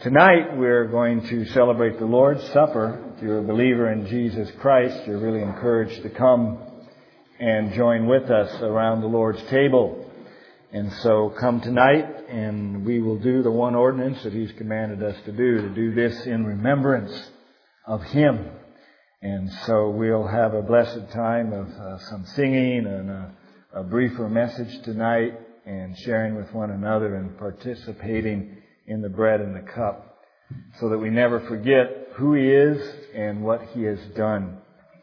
Tonight we're going to celebrate the Lord's Supper. If you're a believer in Jesus Christ, you're really encouraged to come and join with us around the Lord's table. And so come tonight and we will do the one ordinance that He's commanded us to do this in remembrance of Him. And so we'll have a blessed time of some singing and a briefer message tonight and sharing with one another and participating in the bread and the cup so that we never forget who He is and what He has done.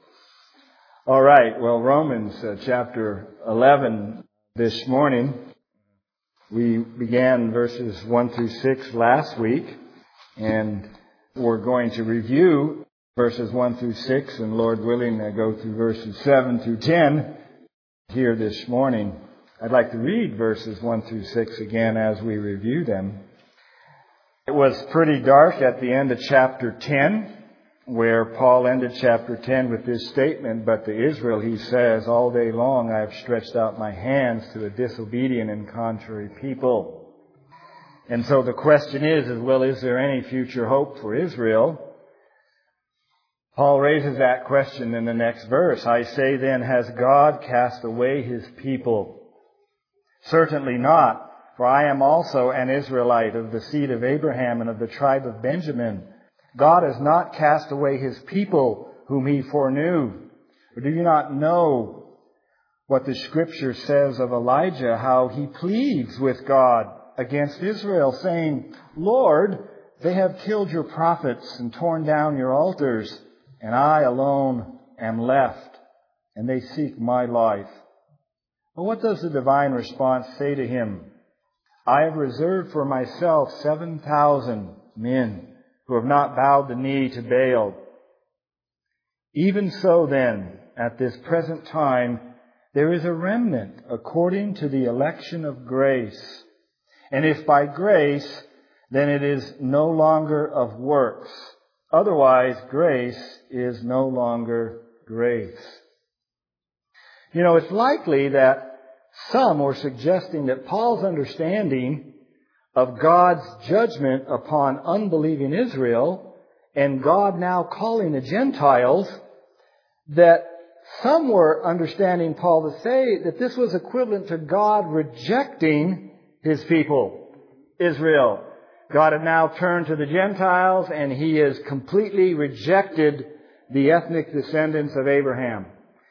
All right, well, Romans chapter 11 this morning. We began verses 1 through 6 last week, and we're going to review verses 1 through 6, and Lord willing, go through verses 7 through 10 here this morning. I'd like to read verses 1 through 6 again as we review them. It was pretty dark at the end of chapter 10, where Paul ended chapter 10 with this statement, "But to Israel," he says, "all day long I have stretched out my hands to a disobedient and contrary people." And so the question is there any future hope for Israel? Paul raises that question in the next verse. "I say then, has God cast away His people? Certainly not. For I am also an Israelite of the seed of Abraham and of the tribe of Benjamin. God has not cast away His people whom He foreknew. Or do you not know what the Scripture says of Elijah, how he pleads with God against Israel, saying, 'Lord, they have killed your prophets and torn down your altars, and I alone am left, and they seek my life.' But what does the divine response say to him? 'I have reserved for myself 7,000 men who have not bowed the knee to Baal.' Even so then, at this present time, there is a remnant according to the election of grace. And if by grace, then it is no longer of works. Otherwise, grace is no longer grace." You know, it's likely that some were suggesting that Paul's understanding of God's judgment upon unbelieving Israel and God now calling the Gentiles, that some were understanding Paul to say that this was equivalent to God rejecting His people, Israel. God had now turned to the Gentiles and He has completely rejected the ethnic descendants of Abraham.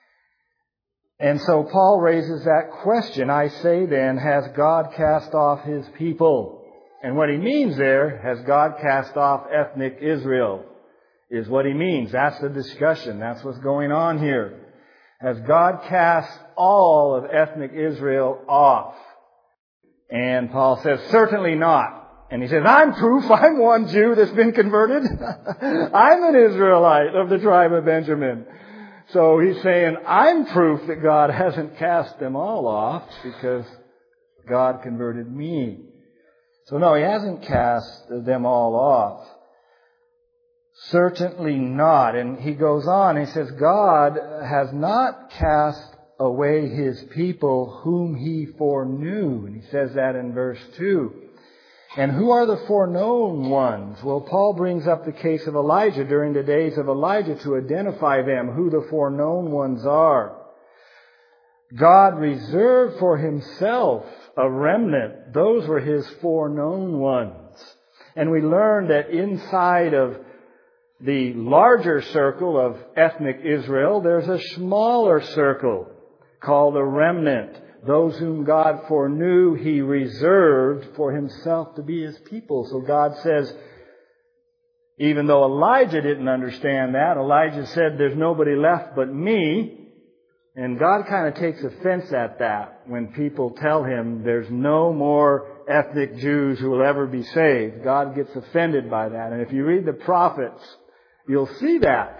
And so Paul raises that question. "I say then, has God cast off His people?" And what he means there, has God cast off ethnic Israel, is what he means. That's the discussion. That's what's going on here. Has God cast all of ethnic Israel off? And Paul says, certainly not. And he says, I'm proof. I'm one Jew that's been converted. I'm an Israelite of the tribe of Benjamin. So he's saying, I'm proof that God hasn't cast them all off because God converted me. So no, He hasn't cast them all off. Certainly not. And he goes on, he says, God has not cast away His people whom He foreknew. And he says that in verse 2. And who are the foreknown ones? Well, Paul brings up the case of Elijah during the days of Elijah to identify them, who the foreknown ones are. God reserved for Himself a remnant. Those were His foreknown ones. And we learned that inside of the larger circle of ethnic Israel, there's a smaller circle called a remnant. Those whom God foreknew, He reserved for Himself to be His people. So God says, even though Elijah didn't understand that, Elijah said, there's nobody left but me. And God kind of takes offense at that when people tell Him there's no more ethnic Jews who will ever be saved. God gets offended by that. And if you read the prophets, you'll see that.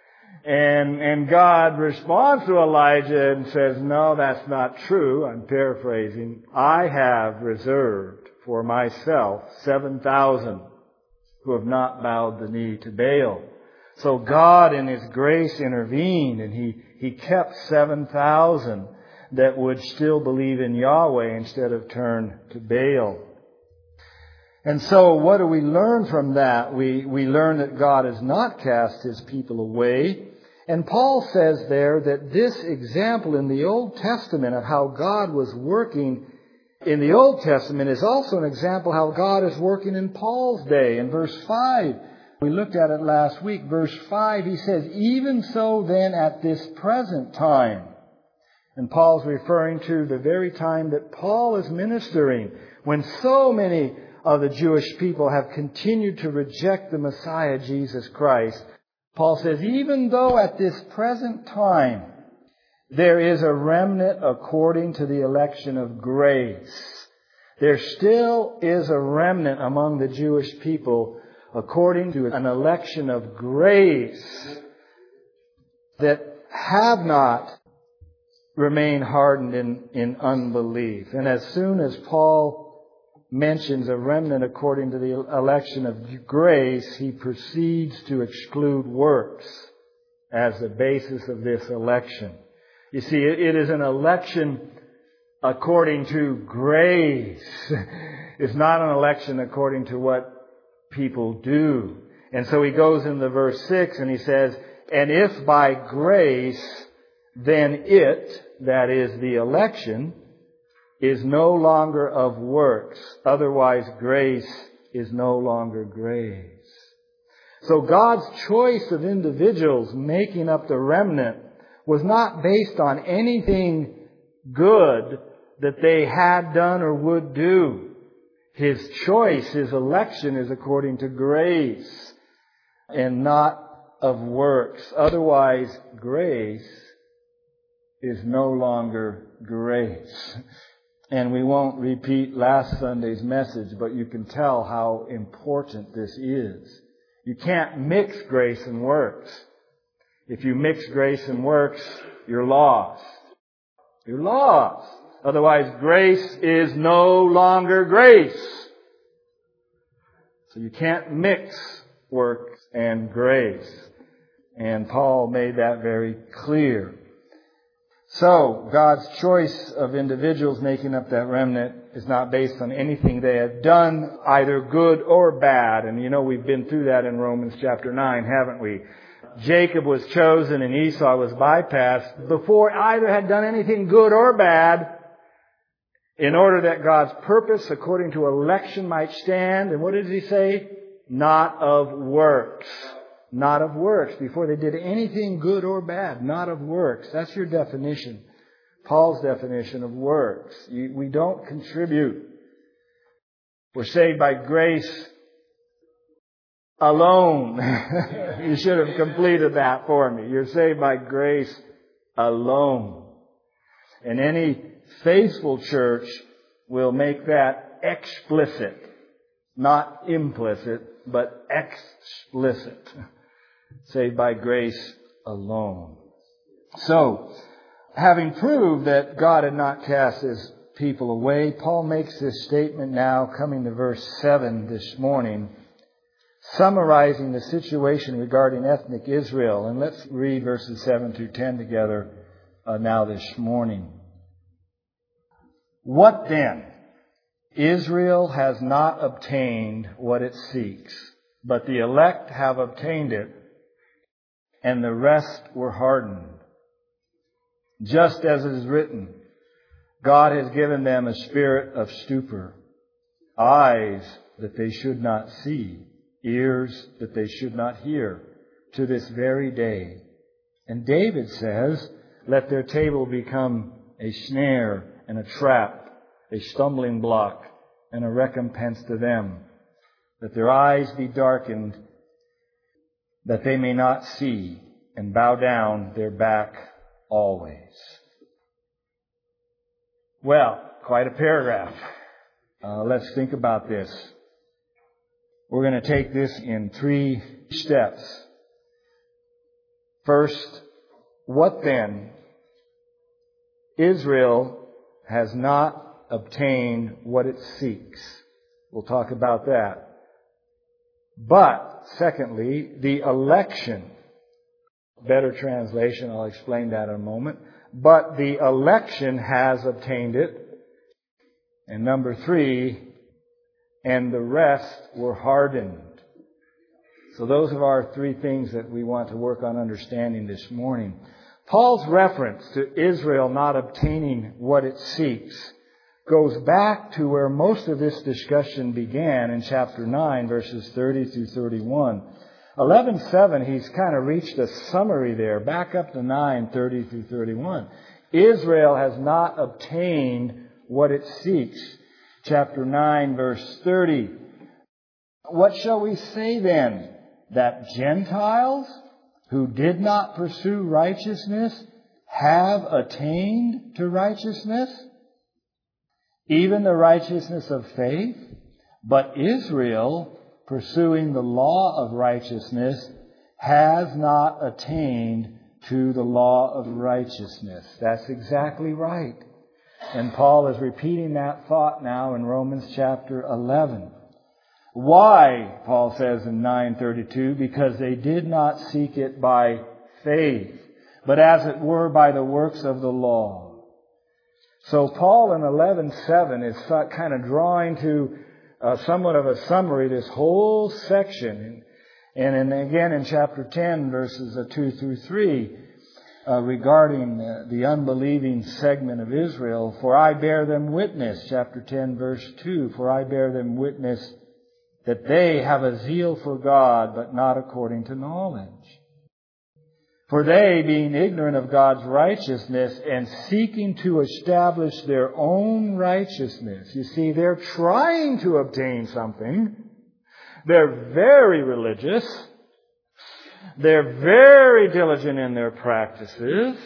And God responds to Elijah and says, no, that's not true. I'm paraphrasing. I have reserved for myself 7,000 who have not bowed the knee to Baal. So God in His grace intervened and He kept 7,000 that would still believe in Yahweh instead of turn to Baal. And so what do we learn from that? We learn that God has not cast His people away. And Paul says there that this example in the Old Testament of how God was working in the Old Testament is also an example how God is working in Paul's day. In verse 5, we looked at it last week. Verse 5, he says, even so then at this present time. And Paul's referring to the very time that Paul is ministering, when so many of the Jewish people have continued to reject the Messiah, Jesus Christ. Paul says, even though at this present time there is a remnant according to the election of grace, there still is a remnant among the Jewish people according to an election of grace that have not remained hardened in unbelief. And as soon as Paul mentions a remnant according to the election of grace, he proceeds to exclude works as the basis of this election. You see, it is an election according to grace. It's not an election according to what people do. And so he goes into verse 6 and he says, and if by grace, then it, that is the election, is no longer of works. Otherwise, grace is no longer grace. So God's choice of individuals making up the remnant was not based on anything good that they had done or would do. His choice, His election is according to grace and not of works. Otherwise, grace is no longer grace. And we won't repeat last Sunday's message, but you can tell how important this is. You can't mix grace and works. If you mix grace and works, you're lost. You're lost. Otherwise, grace is no longer grace. So you can't mix works and grace. And Paul made that very clear. So, God's choice of individuals making up that remnant is not based on anything they have done, either good or bad. And you know, we've been through that in Romans chapter 9, haven't we? Jacob was chosen and Esau was bypassed before either had done anything good or bad, in order that God's purpose according to election might stand. And what did he say? Not of works. Not of works. Before they did anything good or bad. Not of works. That's your definition. Paul's definition of works. We don't contribute. We're saved by grace alone. You should have completed that for me. You're saved by grace alone. And any faithful church will make that explicit. Not implicit, but explicit. Saved by grace alone. So, having proved that God had not cast His people away, Paul makes this statement now, coming to verse 7 this morning, summarizing the situation regarding ethnic Israel. And let's read verses 7 through 10 together now this morning. What then? Israel has not obtained what it seeks, but the elect have obtained it, and the rest were hardened. Just as it is written, God has given them a spirit of stupor, eyes that they should not see, ears that they should not hear, to this very day. And David says, let their table become a snare and a trap, a stumbling block and a recompense to them, that their eyes be darkened, that they may not see, and bow down their back always. Well, quite a paragraph. Let's think about this. We're going to take this in 3 steps. First, what then? Israel has not obtained what it seeks. We'll talk about that. But, secondly, the election. Better translation, I'll explain that in a moment. But the election has obtained it. And number 3, and the rest were hardened. So those are our three things that we want to work on understanding this morning. Paul's reference to Israel not obtaining what it seeks goes back to where most of this discussion began in chapter 9, verses 30 through 31. 11:7, he's kind of reached a summary there. Back up to 9, 30 through 31. Israel has not obtained what it seeks. Chapter 9, verse 30. What shall we say then? That Gentiles who did not pursue righteousness have attained to righteousness? Even the righteousness of faith? But Israel, pursuing the law of righteousness, has not attained to the law of righteousness. That's exactly right. And Paul is repeating that thought now in Romans chapter 11. Why, Paul says in 9:32, because they did not seek it by faith, but as it were by the works of the law. So Paul in 11:7 is kind of drawing to somewhat of a summary this whole section. And again in chapter 10, verses 2 through 3, regarding the unbelieving segment of Israel. For I bear them witness, chapter 10, verse 2, for I bear them witness that they have a zeal for God, but not according to knowledge. For they, being ignorant of God's righteousness and seeking to establish their own righteousness. You see, they're trying to obtain something. They're very religious. They're very diligent in their practices.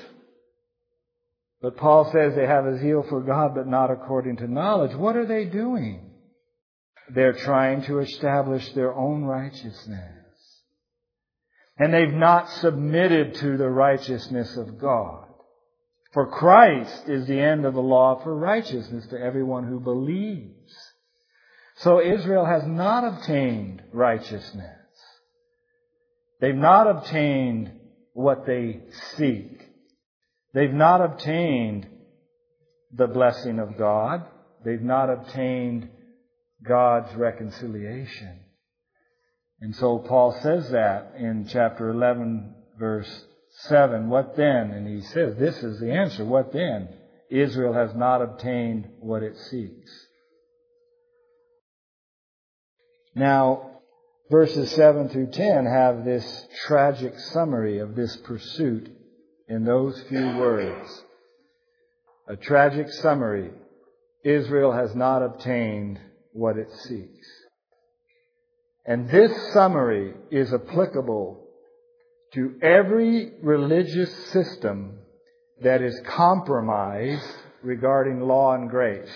But Paul says they have a zeal for God, but not according to knowledge. What are they doing? They're trying to establish their own righteousness. And they've not submitted to the righteousness of God. For Christ is the end of the law for righteousness to everyone who believes. So Israel has not obtained righteousness. They've not obtained what they seek. They've not obtained the blessing of God. They've not obtained God's reconciliation. And so Paul says that in chapter 11, verse 7. What then? And he says, this is the answer. What then? Israel has not obtained what it seeks. Now, verses 7 through 10 have this tragic summary of this pursuit in those few words. A tragic summary. Israel has not obtained what it seeks. And this summary is applicable to every religious system that is compromised regarding law and grace.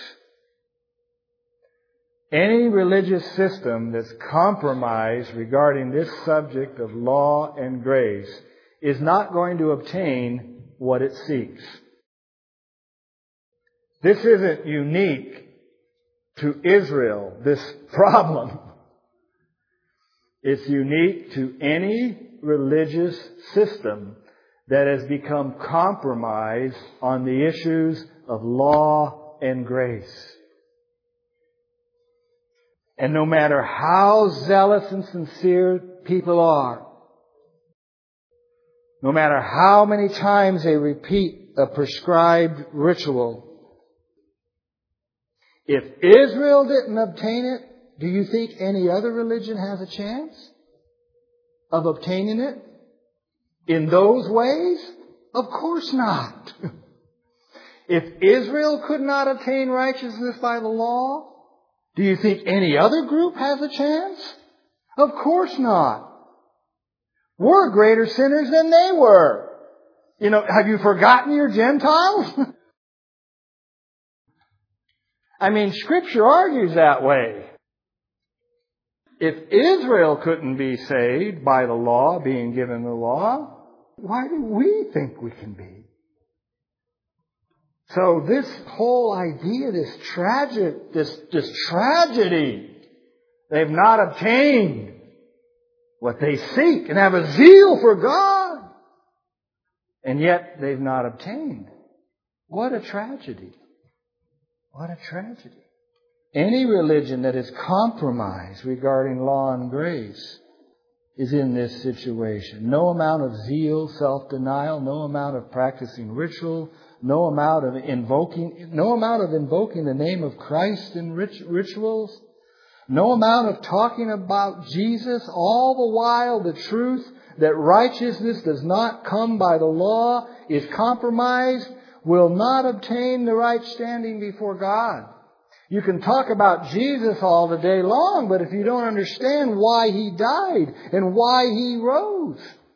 Any religious system that's compromised regarding this subject of law and grace is not going to obtain what it seeks. This isn't unique to Israel, this problem. It's unique to any religious system that has become compromised on the issues of law and grace. And no matter how zealous and sincere people are, no matter how many times they repeat a prescribed ritual, if Israel didn't obtain it, do you think any other religion has a chance of obtaining it in those ways? Of course not. If Israel could not obtain righteousness by the law, do you think any other group has a chance? Of course not. We're greater sinners than they were. Have you forgotten your Gentiles? I mean, Scripture argues that way. If Israel couldn't be saved by the law, being given the law, why do we think we can be? So this whole idea, this tragedy, they've not obtained what they seek and have a zeal for God, and yet they've not obtained. What a tragedy. What a tragedy. Any religion that is compromised regarding law and grace is in this situation. No amount of zeal, self-denial, no amount of practicing ritual, no amount of invoking the name of Christ in rituals, no amount of talking about Jesus, all the while the truth that righteousness does not come by the law is compromised, will not obtain the right standing before God. You can talk about Jesus all the day long, but if you don't understand why He died and why He rose,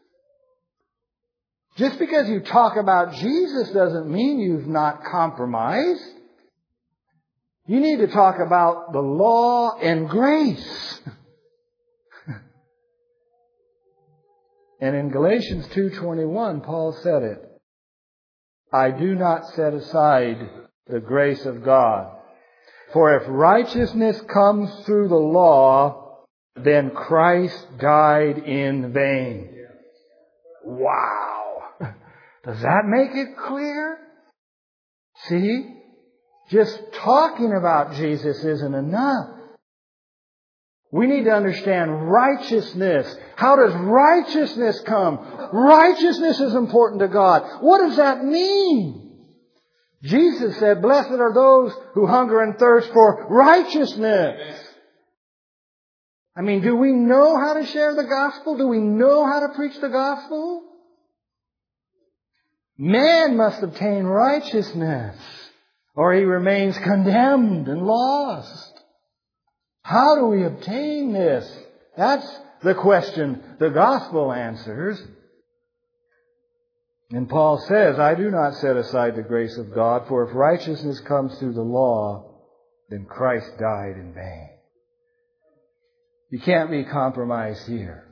just because you talk about Jesus doesn't mean you've not compromised. You need to talk about the law and grace. And in Galatians 2:21, Paul said it. I do not set aside the grace of God. For if righteousness comes through the law, then Christ died in vain. Wow! Does that make it clear? See? Just talking about Jesus isn't enough. We need to understand righteousness. How does righteousness come? Righteousness is important to God. What does that mean? Jesus said, blessed are those who hunger and thirst for righteousness. I mean, do we know how to share the gospel? Do we know how to preach the gospel? Man must obtain righteousness, or he remains condemned and lost. How do we obtain this? That's the question the gospel answers. And Paul says, I do not set aside the grace of God, for if righteousness comes through the law, then Christ died in vain. You can't be compromised here.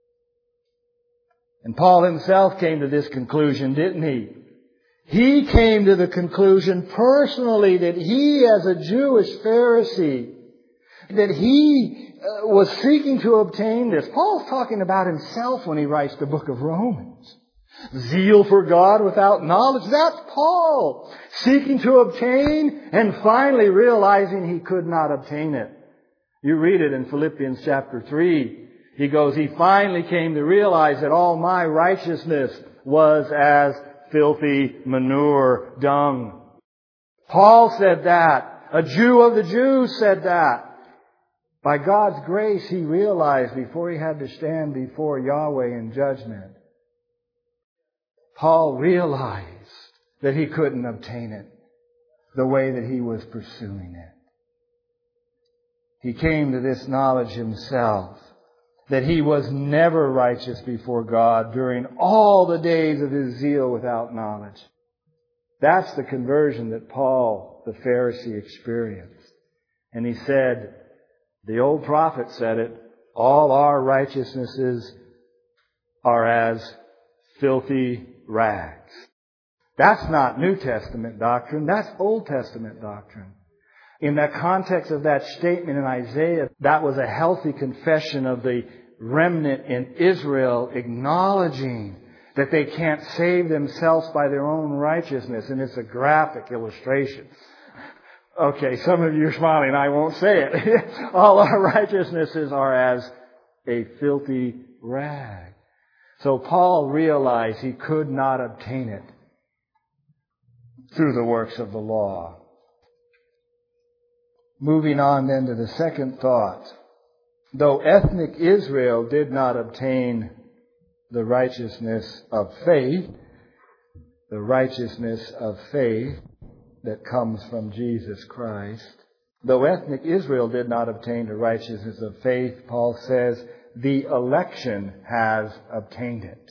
And Paul himself came to this conclusion, didn't he? He came to the conclusion personally that he, as a Jewish Pharisee, that he was seeking to obtain this. Paul's talking about himself when he writes the book of Romans. Zeal for God without knowledge, that's Paul. Seeking to obtain and finally realizing he could not obtain it. You read it in Philippians chapter 3. He goes, he finally came to realize that all my righteousness was as filthy manure, dung. Paul said that. A Jew of the Jews said that. By God's grace, he realized before he had to stand before Yahweh in judgment, Paul realized that he couldn't obtain it the way that he was pursuing it. He came to this knowledge himself, that he was never righteous before God during all the days of his zeal without knowledge. That's the conversion that Paul, the Pharisee, experienced. And he said, the old prophet said it, all our righteousnesses are as filthy rags. That's not New Testament doctrine. That's Old Testament doctrine. In the context of that statement in Isaiah, that was a healthy confession of the remnant in Israel acknowledging that they can't save themselves by their own righteousness. And it's a graphic illustration. Okay, some of you are smiling. I won't say it. All our righteousnesses are as a filthy rag. So Paul realized he could not obtain it through the works of the law. Moving on then to the second thought. Though ethnic Israel did not obtain the righteousness of faith that comes from Jesus Christ, though ethnic Israel did not obtain the righteousness of faith, Paul says, the election has obtained it.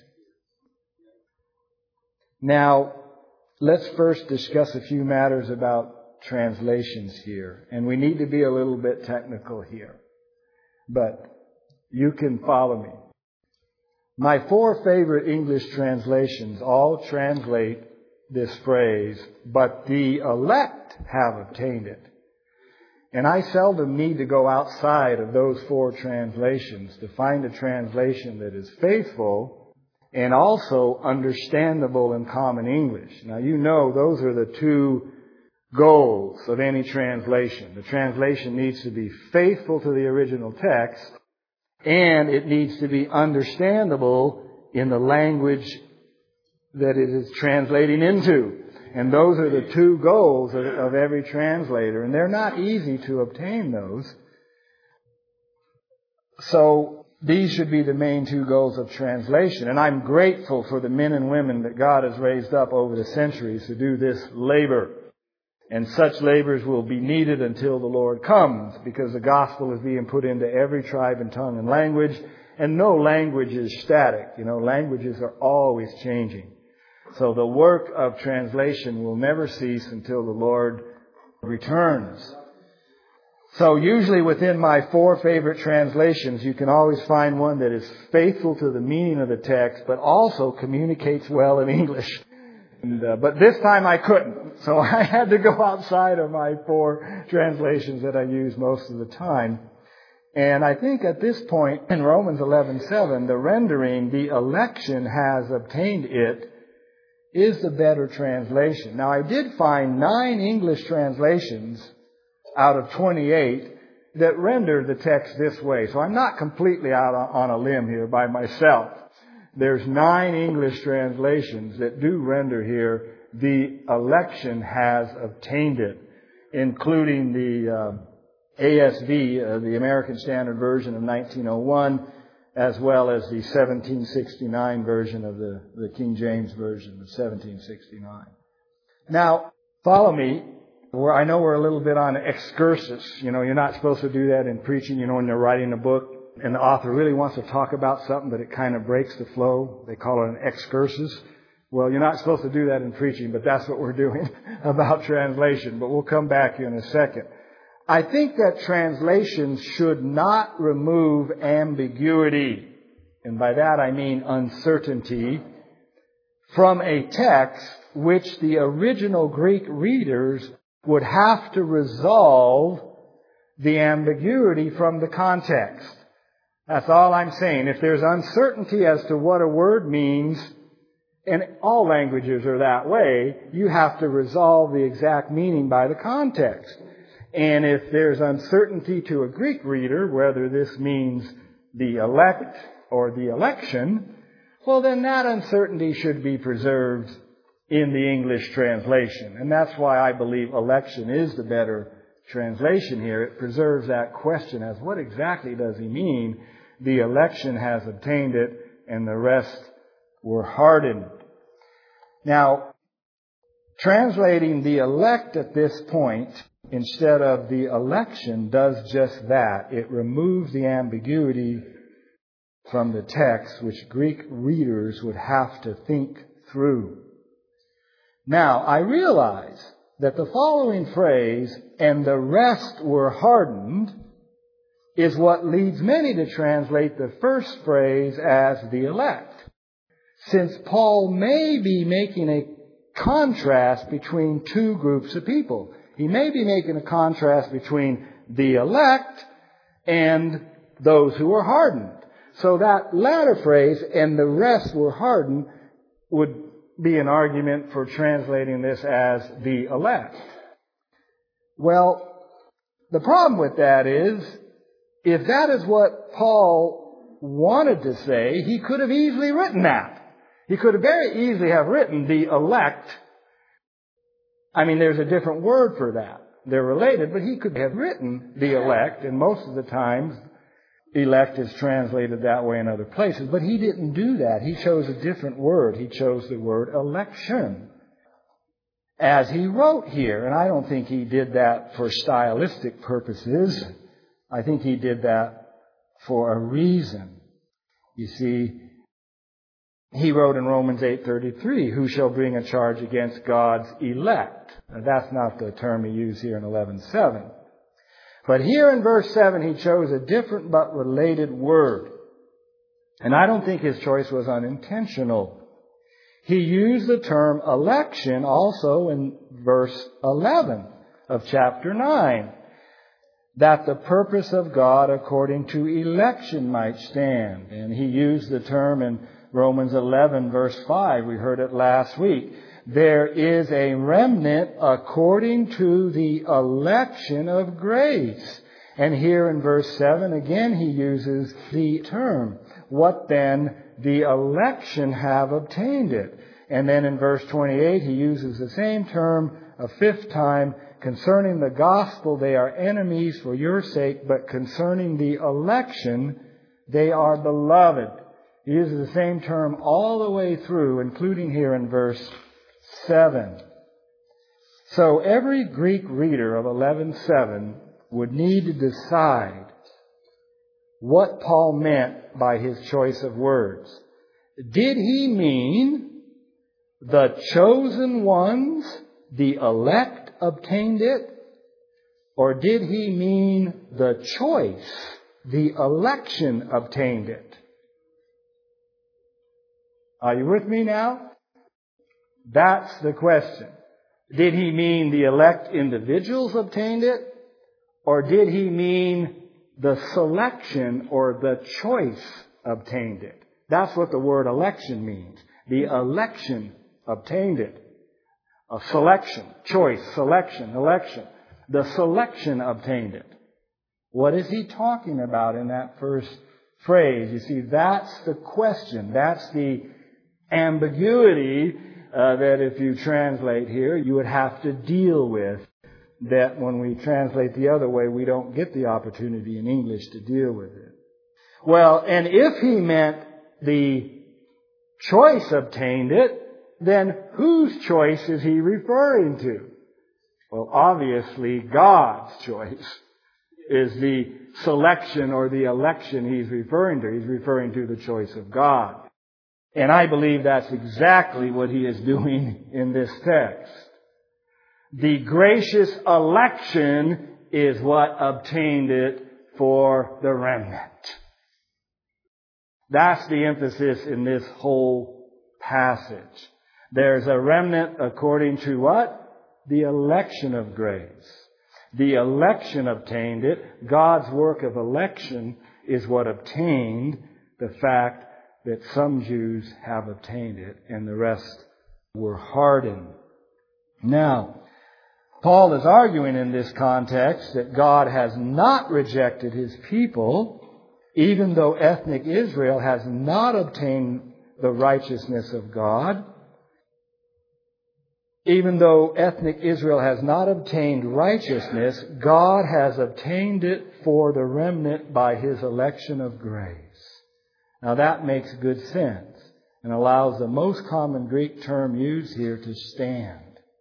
Now, let's first discuss a few matters about translations here. And we need to be a little bit technical here. But you can follow me. My 4 favorite English translations all translate this phrase, but the elect have obtained it. And I seldom need to go outside of those 4 translations to find a translation that is faithful and also understandable in common English. Now, you know those are the 2 goals of any translation. The translation needs to be faithful to the original text, and it needs to be understandable in the language that it is translating into. And those are the two goals of every translator. And they're not easy to obtain those. So these should be the main two goals of translation. And I'm grateful for the men and women that God has raised up over the centuries to do this labor. And such labors will be needed until the Lord comes, because the gospel is being put into every tribe and tongue and language. And no language is static. Languages are always changing. So the work of translation will never cease until the Lord returns. So usually within my 4 favorite translations, you can always find one that is faithful to the meaning of the text, but also communicates well in English. But this time I couldn't. So I had to go outside of my 4 translations that I use most of the time. And I think at this point in Romans 11:7, the rendering, the election has obtained it, is the better translation. Now, I did find 9 English translations out of 28 that render the text this way. So I'm not completely out on a limb here by myself. There's 9 English translations that do render here, the election has obtained it, including the ASV, the American Standard Version of 1901, as well as the 1769 version of the King James Version of 1769. Now, follow me. I know we're a little bit on excursus. You're not supposed to do that in preaching, when you're writing a book and the author really wants to talk about something, but it kind of breaks the flow. They call it an excursus. Well, you're not supposed to do that in preaching, but that's what we're doing about translation. But we'll come back in a second. I think that translations should not remove ambiguity, and by that I mean uncertainty, from a text which the original Greek readers would have to resolve the ambiguity from the context. That's all I'm saying. If there's uncertainty as to what a word means, and all languages are that way, you have to resolve the exact meaning by the context. And if there's uncertainty to a Greek reader, whether this means the elect or the election, well, then that uncertainty should be preserved in the English translation. And that's why I believe election is the better translation here. It preserves that question as what exactly does he mean? The election has obtained it, and the rest were hardened. Now, translating the elect at this point instead of the election does just that. It removes the ambiguity from the text, which Greek readers would have to think through. Now, I realize that the following phrase, "and the rest were hardened," is what leads many to translate the first phrase as the elect, since Paul may be making a contrast between 2 groups of people. He may be making a contrast between the elect and those who are hardened. So that latter phrase, "and the rest were hardened," would be an argument for translating this as the elect. Well, the problem with that is, if that is what Paul wanted to say, he could have easily written that. He could have very easily have written the elect. There's a different word for that. They're related, but he could have written the elect, and most of the times elect is translated that way in other places. But he didn't do that. He chose a different word. He chose the word election, as he wrote here. And I don't think he did that for stylistic purposes. I think he did that for a reason. You see, he wrote in Romans 8:33, "Who shall bring a charge against God's elect?" Now, that's not the term he used here in 11:7. But here in verse 7, he chose a different but related word. And I don't think his choice was unintentional. He used the term election also in verse 11 of chapter 9, that the purpose of God according to election might stand. And he used the term in Romans 11, verse 5. We heard it last week. there is a remnant according to the election of grace. And here in verse 7, again, he uses the term, what then the election have obtained it. And then in verse 28, he uses the same term a fifth time. Concerning the gospel, they are enemies for your sake, but concerning the election, they are beloved. He uses the same term all the way through, including here in verse 7. So every Greek reader of 11:7 would need to decide what Paul meant by his choice of words. Did he mean the chosen ones, the elect, obtained it? Or did he mean the choice, the election, obtained it? Are you with me now? That's the question. Did he mean the elect individuals obtained it? Or did he mean the selection or the choice obtained it? That's what the word election means. The election obtained it. A selection, choice, selection, election. The selection obtained it. What is he talking about in that first phrase? You see, that's the question. That's the ambiguity that if you translate here, you would have to deal with. That when we translate the other way, we don't get the opportunity in English to deal with it. Well, and if he meant the choice obtained it, then whose choice is he referring to? Well, obviously, God's choice is the selection or the election he's referring to. He's referring to the choice of God. And I believe that's exactly what he is doing in this text. The gracious election is what obtained it for the remnant. That's the emphasis in this whole passage. There's a remnant according to what? The election of grace. The election obtained it. God's work of election is what obtained the fact that some Jews have obtained it and the rest were hardened. Now, Paul is arguing in this context that God has not rejected His people, even though ethnic Israel has not obtained the righteousness of God. Even though ethnic Israel has not obtained righteousness, God has obtained it for the remnant by His election of grace. Now that makes good sense and allows the most common Greek term used here to stand.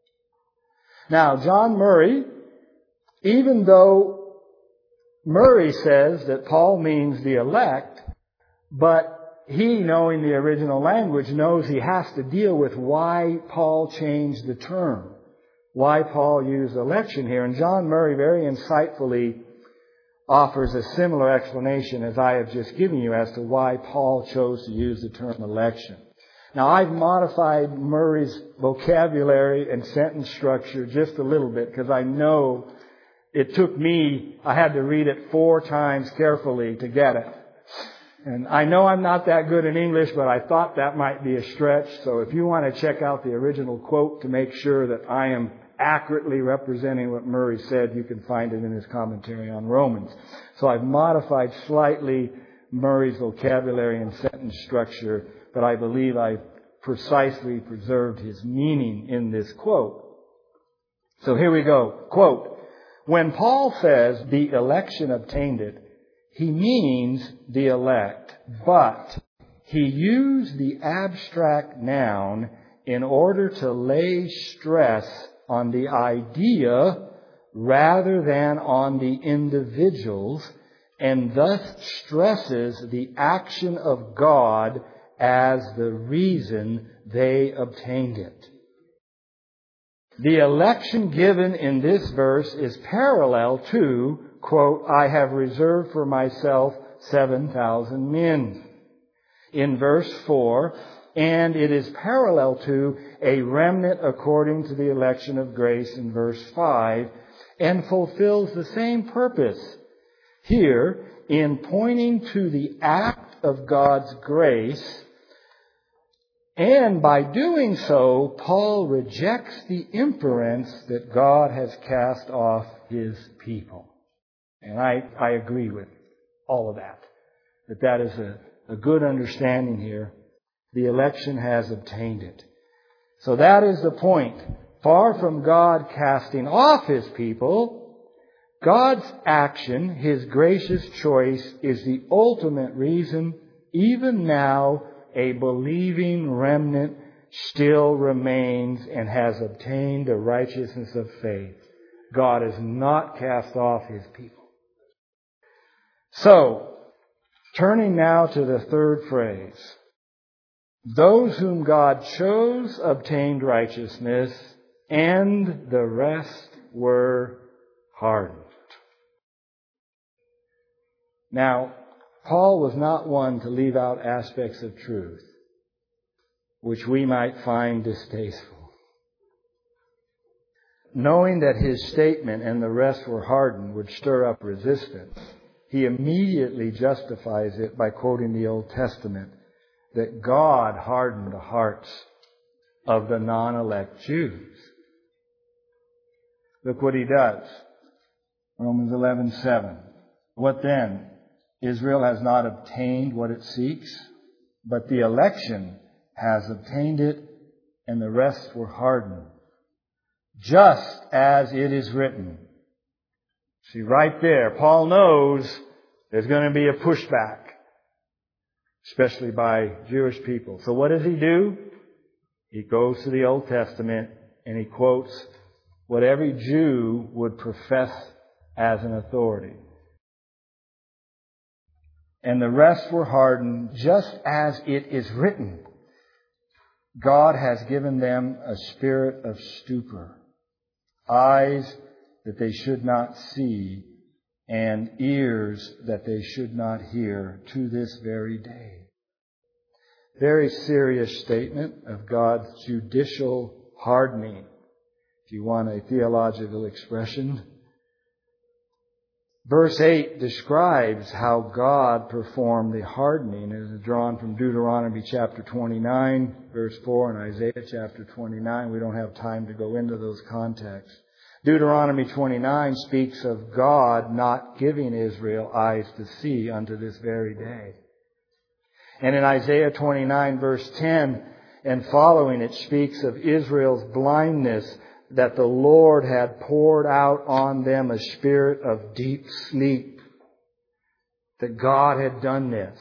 Now, John Murray, even though Murray says that Paul means the elect, but he, knowing the original language, knows he has to deal with why Paul changed the term, why Paul used election here. And John Murray very insightfully offers a similar explanation as I have just given you as to why Paul chose to use the term election. Now, I've modified Murray's vocabulary and sentence structure just a little bit because I know it took me, I had to read it 4 times carefully to get it. And I know I'm not that good in English, but I thought that might be a stretch. So if you want to check out the original quote to make sure that I am accurately representing what Murray said, you can find it in his commentary on Romans. So I've modified slightly Murray's vocabulary and sentence structure, but I believe I've precisely preserved his meaning in this quote. So here we go. Quote, when Paul says the election obtained it, he means the elect, but he used the abstract noun in order to lay stress on the idea rather than on the individuals, and thus stresses the action of God as the reason they obtained it. The election given in this verse is parallel to, quote, I have reserved for myself 7,000 men. In verse 4, and it is parallel to a remnant according to the election of grace in verse 5, and fulfills the same purpose here in pointing to the act of God's grace And by doing so, Paul rejects the inference that God has cast off His people. And I agree with all of that. That is a good understanding here. The election has obtained it. So that is the point. Far from God casting off His people, God's action, His gracious choice, is the ultimate reason even now a believing remnant still remains and has obtained the righteousness of faith. God has not cast off His people. So, turning now to the third phrase. Those whom God chose obtained righteousness, and the rest were hardened. Now, Paul was not one to leave out aspects of truth which we might find distasteful. Knowing that his statement, and the rest were hardened, would stir up resistance, he immediately justifies it by quoting the Old Testament that God hardened the hearts of the non-elect Jews. Look what he does. Romans 11:7. What then? Israel has not obtained what it seeks, but the election has obtained it, and the rest were hardened. Just as it is written. See, right there, Paul knows there's going to be a pushback, especially by Jewish people. So what does he do? He goes to the Old Testament and he quotes what every Jew would profess as an authority. And the rest were hardened, just as it is written. God has given them a spirit of stupor, eyes that they should not see, and ears that they should not hear, to this very day. Very serious statement of God's judicial hardening, if you want a theological expression. Verse 8 describes how God performed the hardening. It is drawn from Deuteronomy chapter 29, verse 4, and Isaiah chapter 29. We don't have time to go into those contexts. Deuteronomy 29 speaks of God not giving Israel eyes to see unto this very day. And in Isaiah 29, verse 10 and following, it speaks of Israel's blindness, that the Lord had poured out on them a spirit of deep sleep. That God had done this.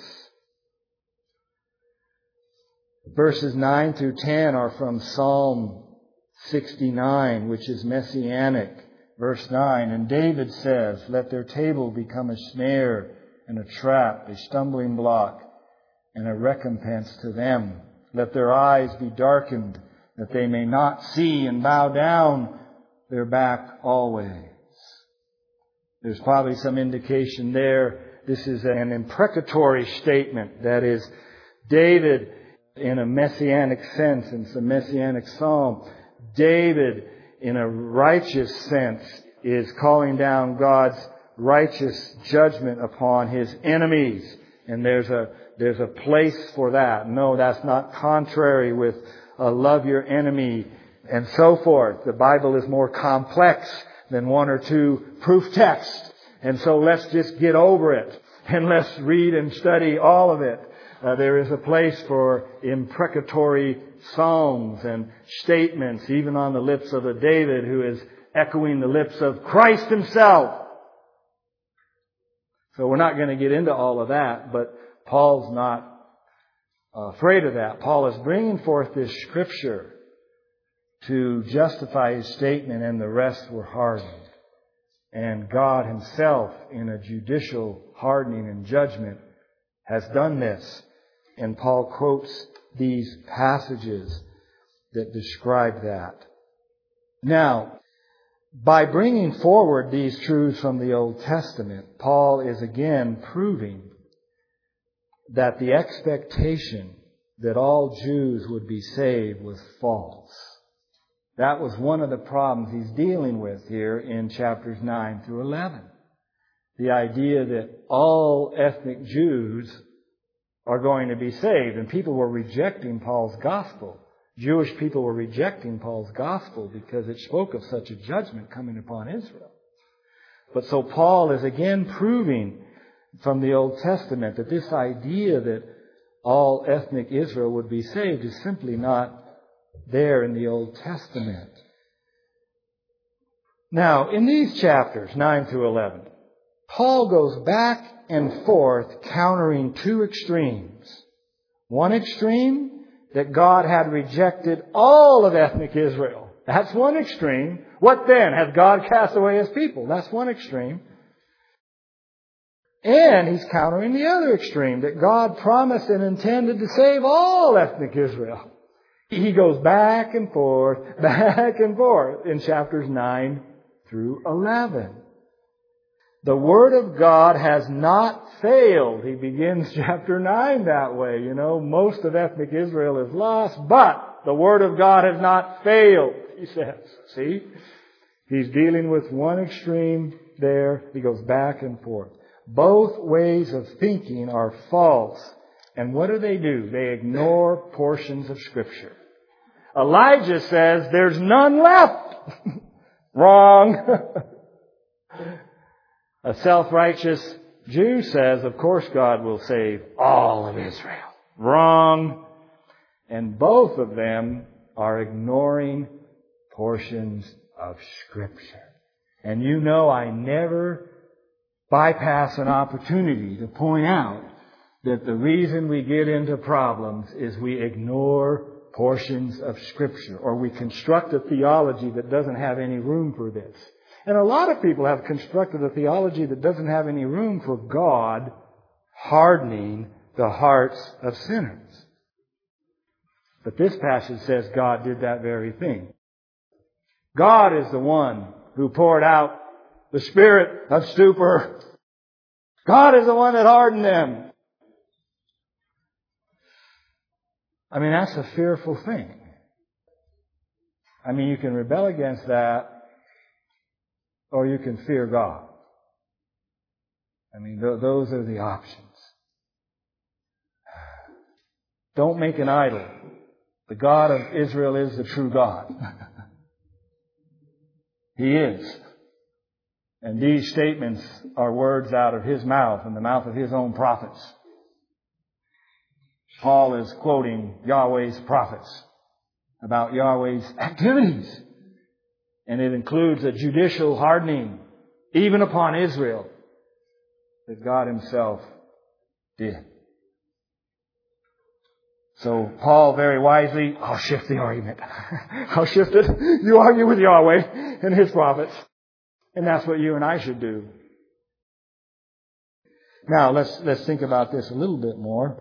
Verses 9 through 10 are from Psalm 69, which is messianic. Verse 9, and David says, let their table become a snare and a trap, a stumbling block, and a recompense to them. Let their eyes be darkened, that they may not see, and bow down their back always. There's probably some indication there. This is an imprecatory statement. That is, David, in a messianic sense, in some messianic psalm, David, in a righteous sense, is calling down God's righteous judgment upon His enemies. And there's a place for that. No, that's not contrary with love your enemy and so forth. The Bible is more complex than one or two proof texts. And so let's just get over it and let's read and study all of it. There is a place for imprecatory psalms and statements, even on the lips of a David who is echoing the lips of Christ Himself. So we're not going to get into all of that, but Paul's not afraid of that. Paul is bringing forth this scripture to justify his statement, and the rest were hardened. And God Himself, in a judicial hardening and judgment, has done this. And Paul quotes these passages that describe that. Now, by bringing forward these truths from the Old Testament, Paul is again proving that the expectation that all Jews would be saved was false. That was one of the problems he's dealing with here in chapters 9 through 11. The idea that all ethnic Jews are going to be saved. And people were rejecting Paul's gospel. Jewish people were rejecting Paul's gospel because it spoke of such a judgment coming upon Israel. But so Paul is again proving from the Old Testament that this idea that all ethnic Israel would be saved is simply not there in the Old Testament. Now, in these chapters, 9 through 11, Paul goes back and forth countering two extremes. One extreme, that God had rejected all of ethnic Israel. That's one extreme. What then? Has God cast away His people? That's one extreme. And he's countering the other extreme, that God promised and intended to save all ethnic Israel. He goes back and forth in chapters 9 through 11. The Word of God has not failed. He begins chapter 9 that way. You know, most of ethnic Israel is lost, but the Word of God has not failed, he says. See? He's dealing with one extreme there. He goes back and forth. Both ways of thinking are false. And what do? They ignore portions of Scripture. Elijah says, there's none left. Wrong. A self-righteous Jew says, of course God will save all of Israel. Wrong. And both of them are ignoring portions of Scripture. And you know I never bypass an opportunity to point out that the reason we get into problems is we ignore portions of Scripture, or we construct a theology that doesn't have any room for this. And a lot of people have constructed a theology that doesn't have any room for God hardening the hearts of sinners. But this passage says God did that very thing. God is the one who poured out the spirit of stupor. God is the one that hardened them. I mean, that's a fearful thing. I mean, you can rebel against that, or you can fear God. I mean, those are the options. Don't make an idol. The God of Israel is the true God. He is. And these statements are words out of His mouth and the mouth of His own prophets. Paul is quoting Yahweh's prophets about Yahweh's activities. And it includes a judicial hardening, even upon Israel, that God Himself did. So Paul very wisely, I'll shift the argument. I'll shift it. You argue with Yahweh and His prophets. And that's what you and I should do. Now, let's think about this a little bit more.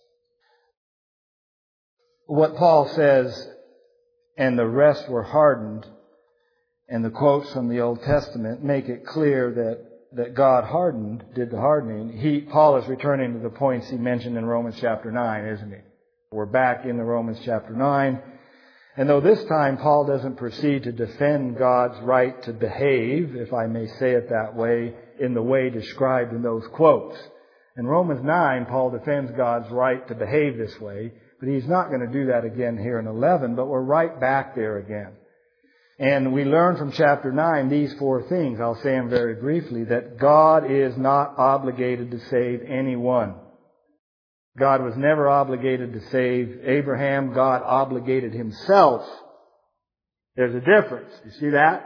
What Paul says, and the rest were hardened, and the quotes from the Old Testament make it clear that God did the hardening. Paul is returning to the points he mentioned in Romans chapter 9, isn't he? We're back in the Romans chapter 9. And though this time Paul doesn't proceed to defend God's right to behave, if I may say it that way, in the way described in those quotes. In Romans 9, Paul defends God's right to behave this way, but he's not going to do that again here in 11, but we're right back there again. And we learn from chapter 9 these four things. I'll say them very briefly, that God is not obligated to save anyone. God was never obligated to save Abraham. God obligated Himself. There's a difference. You see that?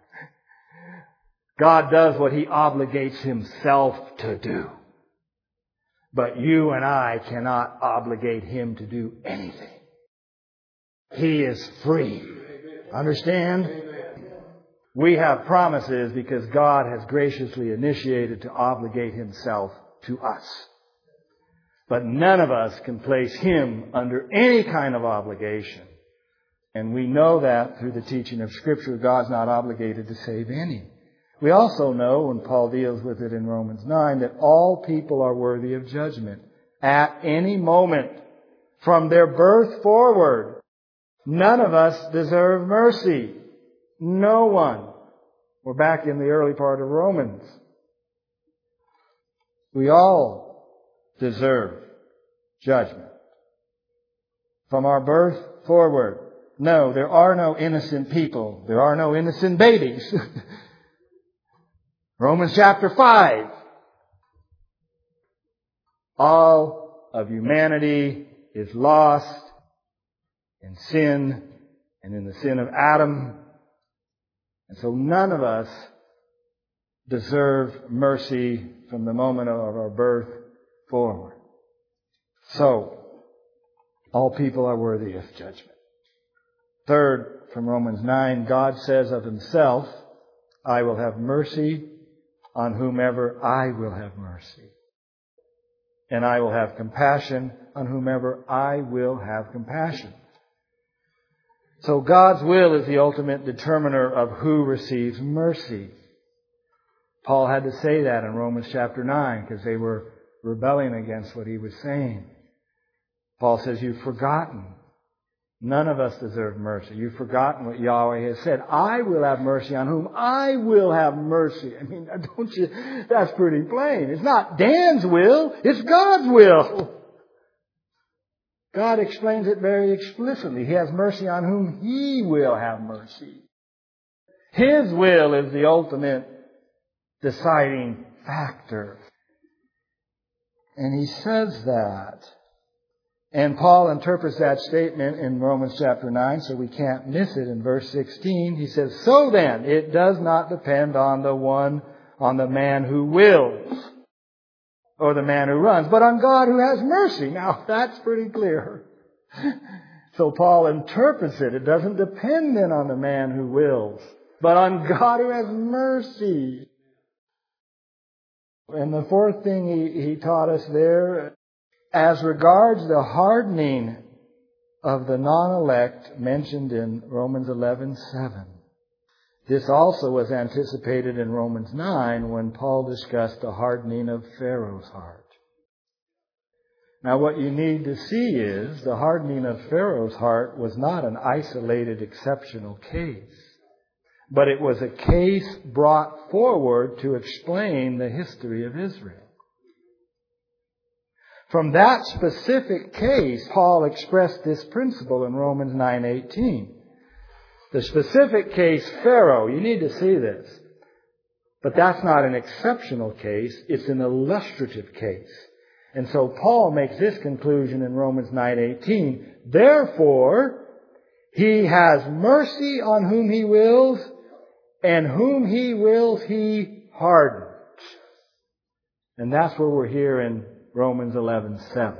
God does what He obligates Himself to do. But you and I cannot obligate Him to do anything. He is free. Understand? We have promises because God has graciously initiated to obligate Himself to us. But none of us can place Him under any kind of obligation. And we know that through the teaching of Scripture, God's not obligated to save any. We also know, and Paul deals with it in Romans 9, that all people are worthy of judgment at any moment from their birth forward. None of us deserve mercy. No one. We're back in the early part of Romans. We all deserve judgment. From our birth forward. No, there are no innocent people. There are no innocent babies. Romans chapter 5. All of humanity is lost in sin and in the sin of Adam. And so none of us deserve mercy from the moment of our birth forward. So, all people are worthy of judgment. Third, from Romans 9, God says of Himself, I will have mercy on whomever I will have mercy. And I will have compassion on whomever I will have compassion. So God's will is the ultimate determiner of who receives mercy. Paul had to say that in Romans chapter 9 because they were rebelling against what he was saying. Paul says, you've forgotten. None of us deserve mercy. You've forgotten what Yahweh has said. I will have mercy on whom I will have mercy. I mean, don't you? That's pretty plain. It's not Dan's will. It's God's will. God explains it very explicitly. He has mercy on whom He will have mercy. His will is the ultimate deciding factor. And He says that. And Paul interprets that statement in Romans chapter 9, so we can't miss it. In verse 16, he says, so then, it does not depend on the man who wills, or the man who runs, but on God who has mercy. Now, that's pretty clear. So Paul interprets it. It doesn't depend then on the man who wills, but on God who has mercy. And the fourth thing he taught us there, as regards the hardening of the non-elect mentioned in Romans 11:7. This also was anticipated in Romans 9 when Paul discussed the hardening of Pharaoh's heart. Now what you need to see is the hardening of Pharaoh's heart was not an isolated exceptional case, but it was a case brought forward to explain the history of Israel. From that specific case, Paul expressed this principle in Romans 9:18. The specific case, Pharaoh, you need to see this. But that's not an exceptional case, it's an illustrative case. And so Paul makes this conclusion in Romans 9:18. Therefore, He has mercy on whom He wills, and whom He wills He hardens. And that's where we're here in Romans 11:7.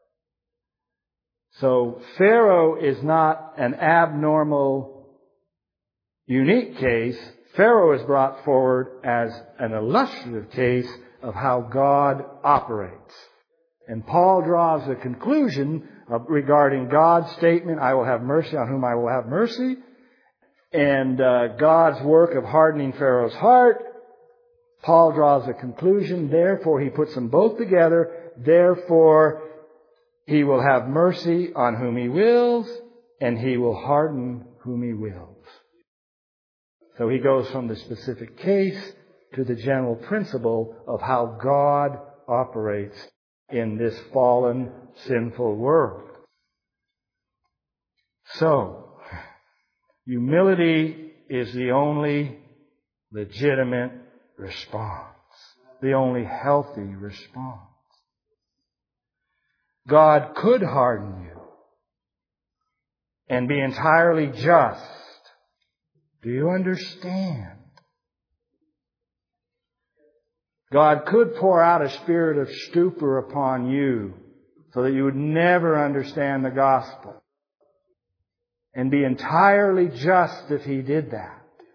So Pharaoh is not an abnormal, unique case. Pharaoh is brought forward as an illustrative case of how God operates. And Paul draws the conclusion regarding God's statement, I will have mercy on whom I will have mercy, and God's work of hardening Pharaoh's heart. Paul draws a conclusion, therefore he puts them both together, therefore He will have mercy on whom He wills, and He will harden whom He wills. So he goes from the specific case to the general principle of how God operates in this fallen, sinful world. So, humility is the only legitimate response, the only healthy response. God could harden you and be entirely just. Do you understand? God could pour out a spirit of stupor upon you so that you would never understand the gospel and be entirely just if He did that.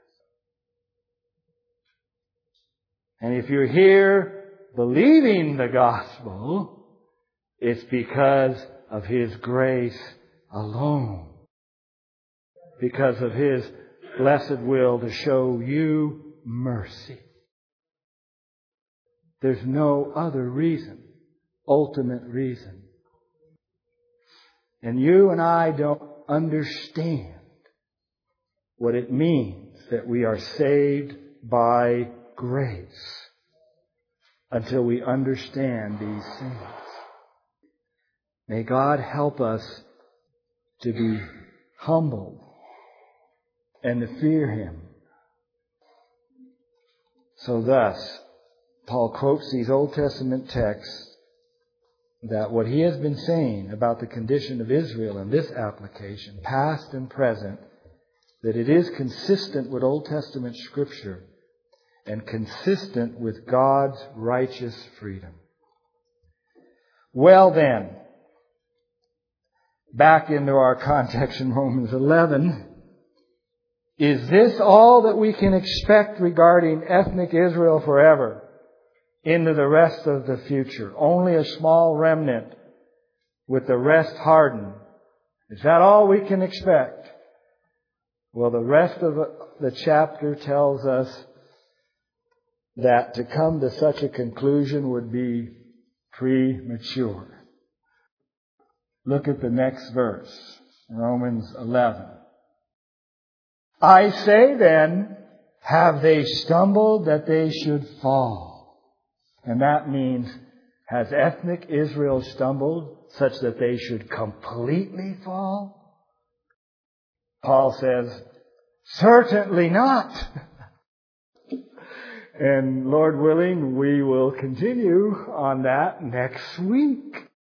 And if you're here believing the gospel, it's because of His grace alone. Because of His blessed will to show you mercy. There's no other reason, ultimate reason. And you and I don't understand what it means that we are saved by grace until we understand these things. May God help us to be humble and to fear Him. So thus, Paul quotes these Old Testament texts that what he has been saying about the condition of Israel in this application, past and present, that it is consistent with Old Testament Scripture and consistent with God's righteous freedom. Well then, back into our context in Romans 11, is this all that we can expect regarding ethnic Israel forever into the rest of the future? Only a small remnant with the rest hardened. Is that all we can expect? Well, the rest of the chapter tells us that to come to such a conclusion would be premature. Look at the next verse, Romans 11. I say then, have they stumbled that they should fall? And that means, has ethnic Israel stumbled such that they should completely fall? Paul says, certainly not. And Lord willing, we will continue on that next week.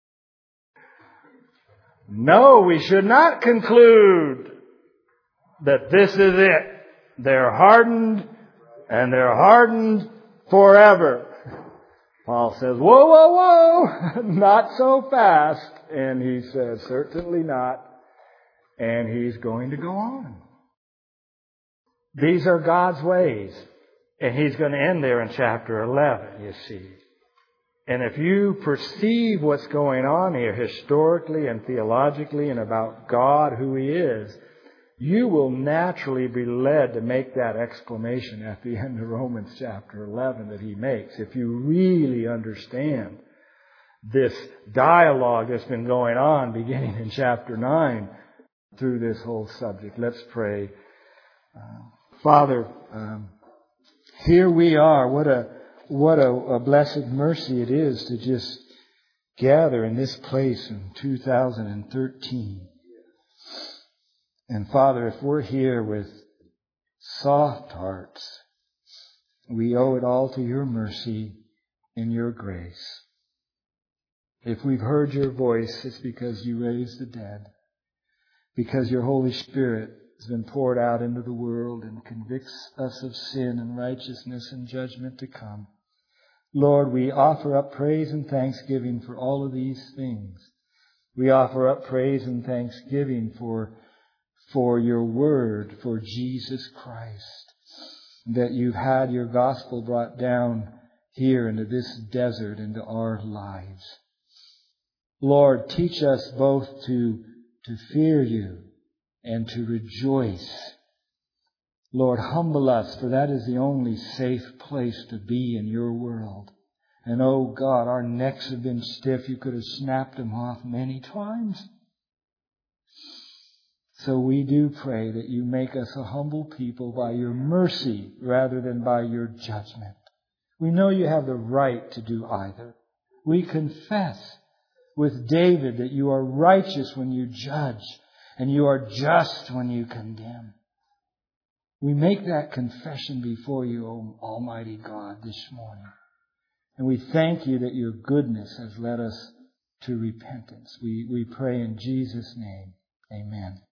No, we should not conclude that this is it. They're hardened, and they're hardened forever. Paul says, whoa, whoa, whoa, not so fast. And he says, certainly not. And he's going to go on. These are God's ways. And he's going to end there in chapter 11, you see. And if you perceive what's going on here historically and theologically and about God, who He is, you will naturally be led to make that exclamation at the end of Romans chapter 11 that he makes. If you really understand this dialogue that's been going on beginning in chapter 9 through this whole subject. Let's pray. Father, here we are. What a blessed mercy it is to just gather in this place in 2013. And Father, if we're here with soft hearts, we owe it all to Your mercy and Your grace. If we've heard Your voice, it's because You raised the dead. Because Your Holy Spirit has been poured out into the world and convicts us of sin and righteousness and judgment to come. Lord, we offer up praise and thanksgiving for all of these things. We offer up praise and thanksgiving for Your Word, for Jesus Christ, that You've had Your gospel brought down here into this desert, into our lives. Lord, teach us both to fear You and to rejoice. Lord, humble us, for that is the only safe place to be in Your world. And oh God, our necks have been stiff. You could have snapped them off many times. So we do pray that You make us a humble people by Your mercy rather than by Your judgment. We know You have the right to do either. We confess with David that You are righteous when You judge and You are just when You condemn. We make that confession before You, O Almighty God, this morning. And we thank You that Your goodness has led us to repentance. We pray in Jesus' name. Amen.